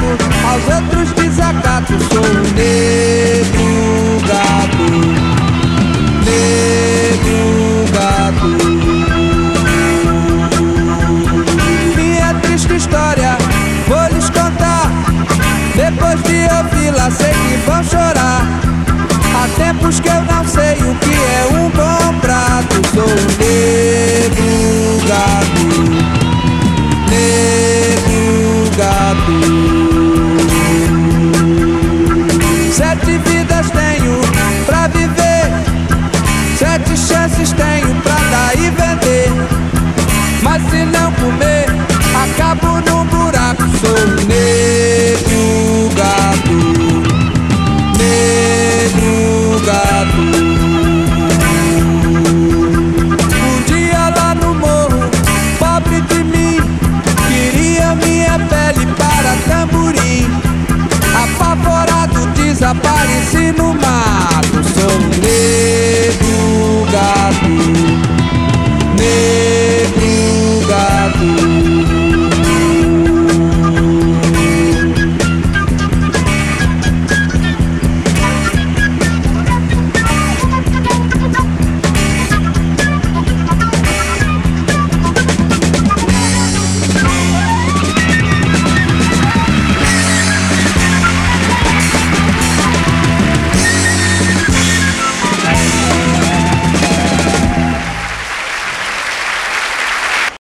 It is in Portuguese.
aos outros desacato. Sou um negro gato, negro gato. Minha triste história vou lhes contar, depois de ouvi-la sei que vão chorar. Há tempos que eu não sei o que é um bom prato. Sou um negro gato, negro gato.